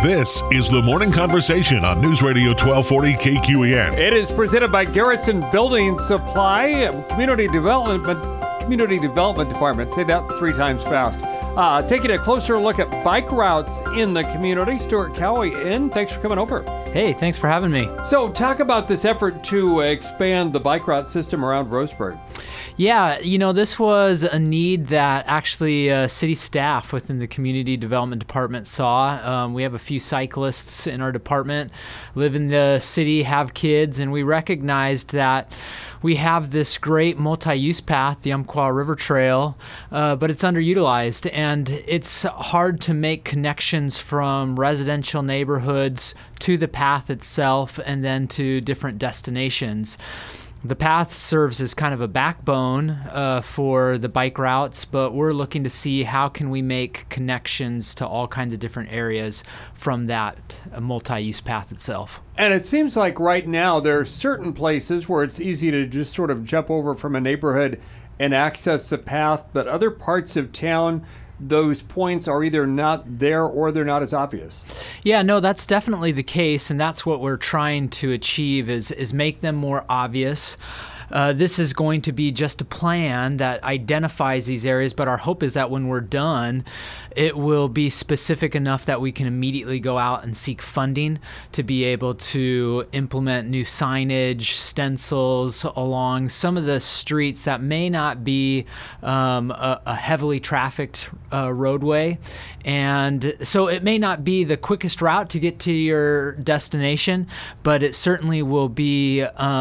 This is the Morning Conversation on News Radio 1240 KQEN. It is presented by Garrettson Building Supply, Community Development Department. Say that 3 times fast. Taking a closer look at bike routes in the community. Stuart Cowie in. Thanks for coming over. Hey, thanks for having me. So talk about this effort to expand the bike route system around Roseburg. Yeah, this was a need that actually city staff within the Community Development Department saw. We have a few cyclists in our department, live in the city, have kids, and we recognized that we have this great multi-use path, the Umpqua River Trail, but it's underutilized, and it's hard to make connections from residential neighborhoods to the path itself and then to different destinations. The path serves as kind of a backbone for the bike routes, but we're looking to see how can we make connections to all kinds of different areas from that multi-use path itself. And it seems like right now there are certain places where it's easy to just sort of jump over from a neighborhood and access the path, but other parts of town, those points are either not there or they're not as obvious. Yeah, no, that's definitely the case, and that's what we're trying to achieve is make them more obvious. This is going to be just a plan that identifies these areas, but our hope is that when we're done, it will be specific enough that we can immediately go out and seek funding to be able to implement new signage, stencils along some of the streets that may not be a heavily trafficked roadway. And so it may not be the quickest route to get to your destination, but it certainly will be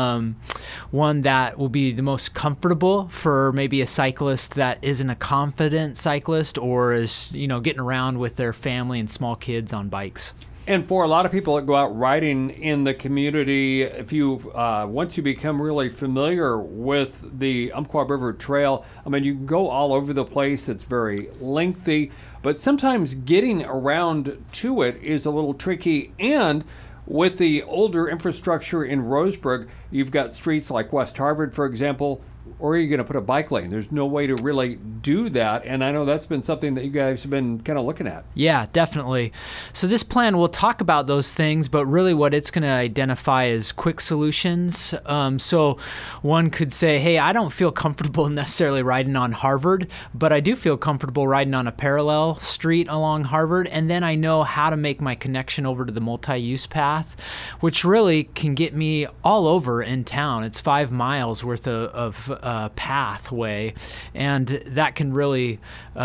one that will be the most comfortable for maybe a cyclist that isn't a confident cyclist or is, getting around with their family and small kids on bikes. And for a lot of people that go out riding in the community, if you once you become really familiar with the Umpqua River Trail, you can go all over the place. It's very lengthy, but sometimes getting around to it is a little tricky. And with the older infrastructure in Roseburg, you've got streets like West Harvard, for example, or are you going to put a bike lane? There's no way to really do that, and I know that's been something that you guys have been kind of looking at. Yeah, definitely. So this plan will talk about those things, but really what it's going to identify is quick solutions. So one could say, hey, I don't feel comfortable necessarily riding on Harvard, but I do feel comfortable riding on a parallel street along Harvard, and then I know how to make my connection over to the multi-use path, which really can get me all over in town. It's 5 miles worth of pathway, and that can really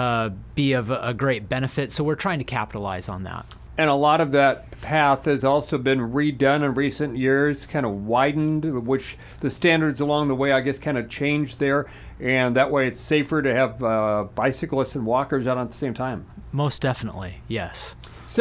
be of a great benefit. So we're trying to capitalize on that. And a lot of that path has also been redone in recent years, kind of widened, which the standards along the way, I guess, kind of changed there. And that way it's safer to have bicyclists and walkers out at the same time. Most definitely, yes.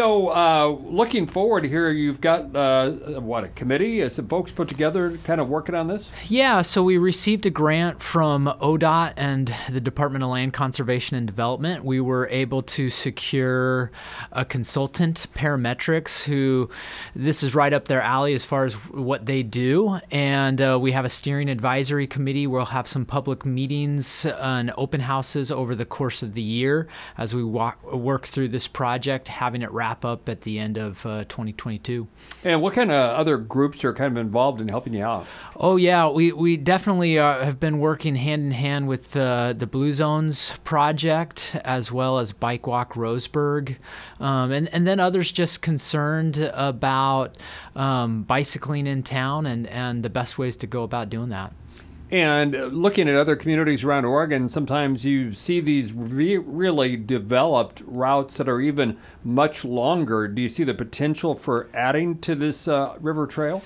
So looking forward here, you've got, a committee? Some folks put together kind of working on this? Yeah, so we received a grant from ODOT and the Department of Land Conservation and Development. We were able to secure a consultant, Parametrics, who this is right up their alley as far as what they do. And we have a steering advisory committee. We'll have some public meetings and open houses over the course of the year as we work through this project, having it wrap up at the end of 2022. And what kind of other groups are kind of involved in helping you out? Oh yeah, we definitely have been working hand in hand with the Blue Zones project as well as Bike Walk Roseburg, and then others just concerned about bicycling in town and the best ways to go about doing that. And looking at other communities around Oregon, sometimes you see these really developed routes that are even much longer. Do you see the potential for adding to this river trail?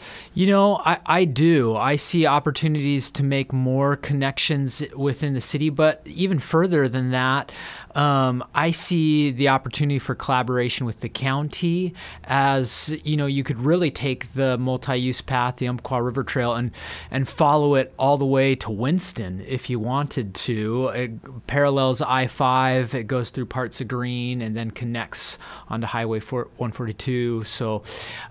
I do. I see opportunities to make more connections within the city, but even further than that, I see the opportunity for collaboration with the county as, you could really take the multi-use path, the Umpqua River Trail, and follow it all the way to Winston if you wanted to. It parallels I-5, it goes through parts of Green, and then connects onto Highway 142. So,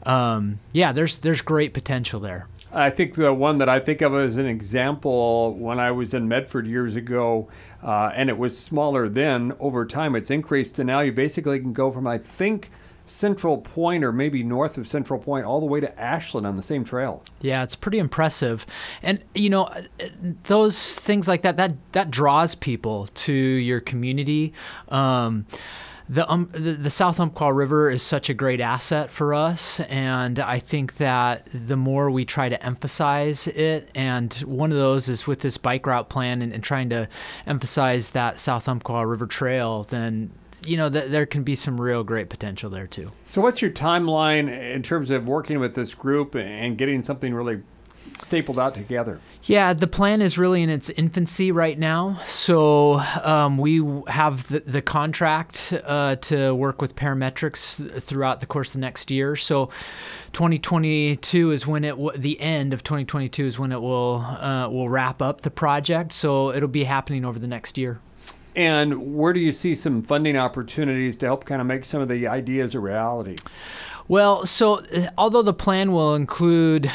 there's great potential there. I think the one that I think of as an example, when I was in Medford years ago, and it was smaller then, over time it's increased, and now you basically can go from, I think, Central Point, or maybe north of Central Point, all the way to Ashland on the same trail. Yeah, it's pretty impressive. And, those things like that draws people to your community. The South Umpqua River is such a great asset for us, and I think that the more we try to emphasize it, and one of those is with this bike route plan and trying to emphasize that South Umpqua River Trail, then there can be some real great potential there too. So what's your timeline in terms of working with this group and getting something really stapled out together? Yeah, the plan is really in its infancy right now. So we have the contract to work with Parametrics throughout the course of the next year. So 2022 is when the end of 2022 is when it will wrap up the project. So it'll be happening over the next year. And where do you see some funding opportunities to help kind of make some of the ideas a reality? Well, so although the plan will include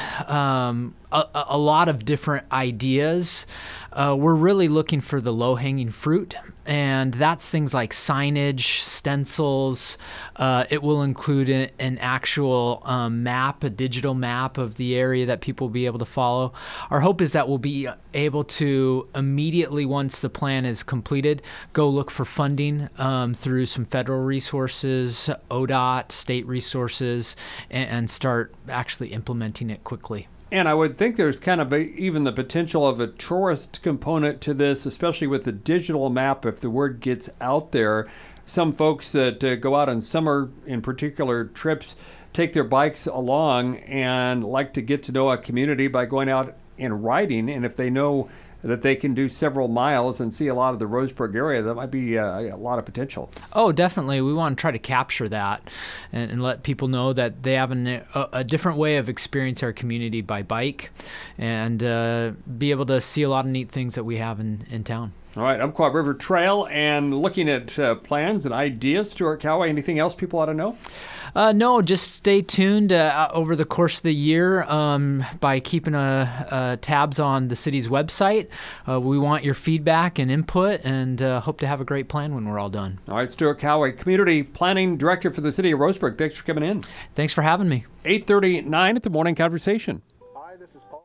a lot of different ideas, we're really looking for the low-hanging fruit, and that's things like signage, stencils. It will include an actual map, a digital map of the area that people will be able to follow. Our hope is that we'll be able to immediately, once the plan is completed, go look for funding through some federal resources, ODOT, state resources, and start actually implementing it quickly. And I would think there's kind of even the potential of a tourist component to this, especially with the digital map. If the word gets out there, some folks that go out on summer, in particular trips, take their bikes along and like to get to know a community by going out and riding. And if they know that they can do several miles and see a lot of the Roseburg area, that might be a lot of potential. Oh, definitely. We want to try to capture that and let people know that they have a different way of experiencing our community by bike, and be able to see a lot of neat things that we have in town. All right, Umpqua River Trail, and looking at plans and ideas. Stuart Calloway, anything else people ought to know? No, just stay tuned over the course of the year by keeping tabs on the city's website. We want your feedback and input, and hope to have a great plan when we're all done. All right, Stuart Calloway, Community Planning Director for the City of Roseburg. Thanks for coming in. Thanks for having me. 8:39 at the Morning Conversation. Hi, this is Paul.